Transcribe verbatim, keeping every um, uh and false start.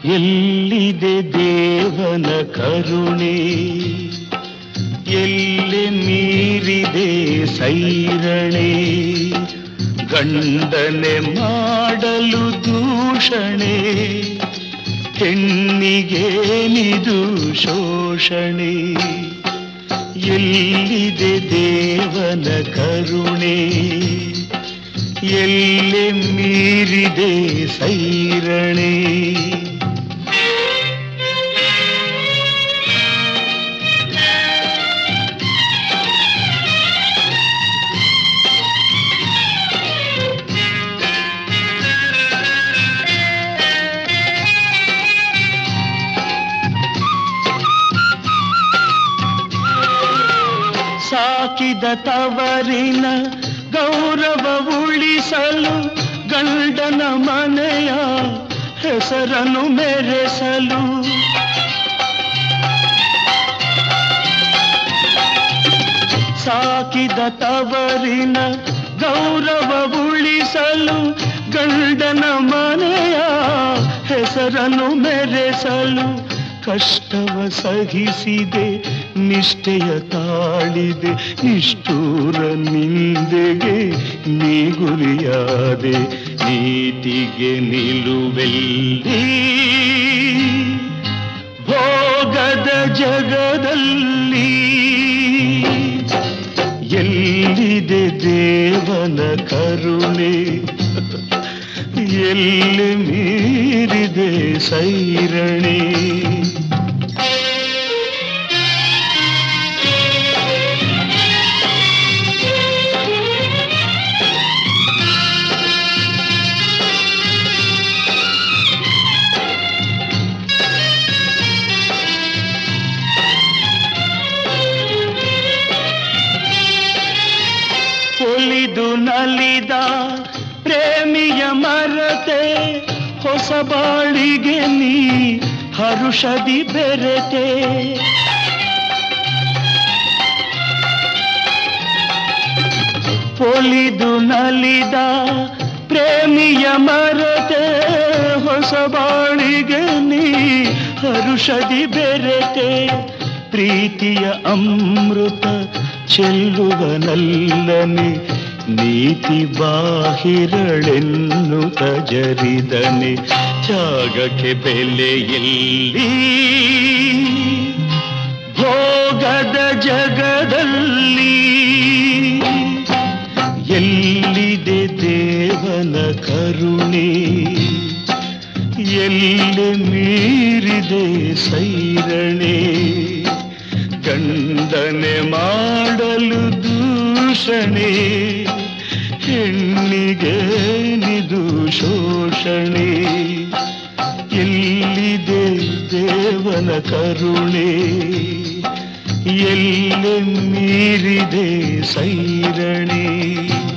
ಎಲ್ಲಿದೆ ದೇವನ ಕರುಣೆ, ಎಲ್ಲಿ ಮೀರಿದೆ ಸೈರಣೆ, ಗಂಡನೆ ಮಾಡಲು ದೂಷಣೆ, ಹೆಣ್ಣಿಗೇನಿದು ಶೋಷಣೆ. ಎಲ್ಲಿದೆ ದೇವನ ಕರುಣೆ, ಎಲ್ಲಿ ಮೀರಿದೆ ಸೈರಣೆ. ಸಾಕಿದ ತವರಿನ ಗೌರವ ಉಳಿಸಲು, ಗಂಡನ ಮನೆಯ ಹೆಸರನ್ನು ಮೆರೆಸಲು, ಸಾಕಿದ ತವರಿನ ಗೌರವ ಉಳಿಸಲು, ಗಂಡನ ಮನೆಯ ಹೆಸರನ್ನು ಮೆರೆಸಲು, ಕಷ್ಟವ ಸಹಿಸಿದೆ ನಿಷ್ಠೆಯ ತಾಳಿದೆ, ನಿಷ್ಠೂರ ನಿಂದೆಗೆ ನೀ ಗುರಿಯಾದೆ, ನೀತಿಗೆ ನಿಲುವೆಲ್ಲಿ ಭೋಗದ ಜಗದಲ್ಲಿ. ಎಲ್ಲಿದೆ ದೇವನ ಕರುಣೆ, ಎಲ್ಲಿ ಮೀರಿದೆ ಸೈರಣೆ. ಒಲಿದು ನಲಿದ ಪ್ರೇಮಿಯ ಮರತೆ, ಹೊಸ ಬಾಳಿಗೆ ನೀ ಹರುಷದಿ ಬೆರೆತೆ. ಒಲಿದು ನಲಿದ ಪ್ರೇಮಿಯ ಮರತೆ, ಹೊಸ ಬಾಳಿಗೆ ನೀ ಹರುಷದಿ ಬೆರೆತೆ. ಪ್ರೀತಿಯ ಅಮೃತ ಚೆಲ್ಲುವನಲ್ಲನೆ, ನೀತಿ ಬಾಹಿರಳೆನ್ನುತ್ತ ಜರಿದನೆ. ತ್ಯಾಗಕ್ಕೆ ಬೆಲೆಯಲ್ಲಿ ಭೋಗದ ಜಗದಲ್ಲಿ. ಎಲ್ಲಿದೆ ದೇವನ ಕರುಣೆ, ಎಲ್ಲಿ ಮೀರಿದೆ ಸೈರಣೆ, ಗಂಡನೆ ಮಾಡಲು ದೂಷಣೆ, ಹೆಣ್ಣಿಗೆ ನಿದು ಶೋಷಣೆ. ಎಲ್ಲಿದೆ ದೇವನ ಕರುಣೆ, ಎಲ್ಲಿ ಮೀರಿದೆ ಸೈರಣೆ.